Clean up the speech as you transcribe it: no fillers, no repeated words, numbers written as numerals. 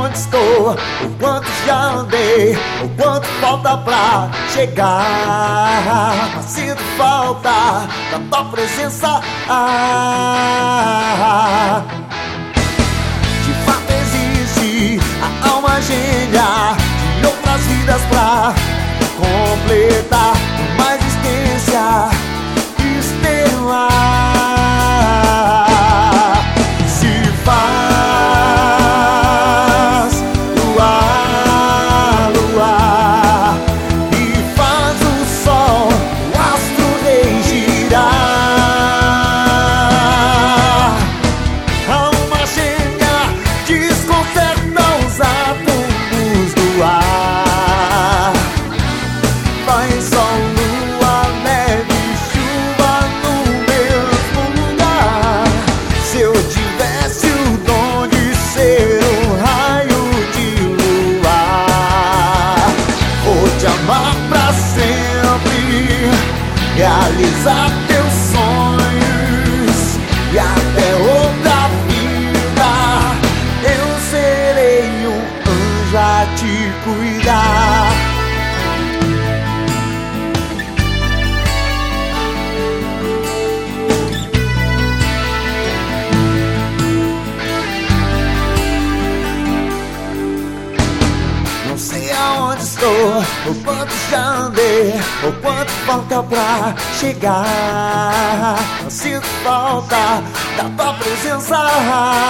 onde estou, o quanto já andei, o quanto falta pra chegar. Mas sinto falta da tua presença. De fato existe a alma gêmea de outras vidas pra completar uma existência estelar. Realizar teus sonhos e até outra vida eu serei um anjo a te cuidar. Não sei aonde estou, o quanto já andei, o quanto falta pra chegar. Eu sinto falta da tua presença.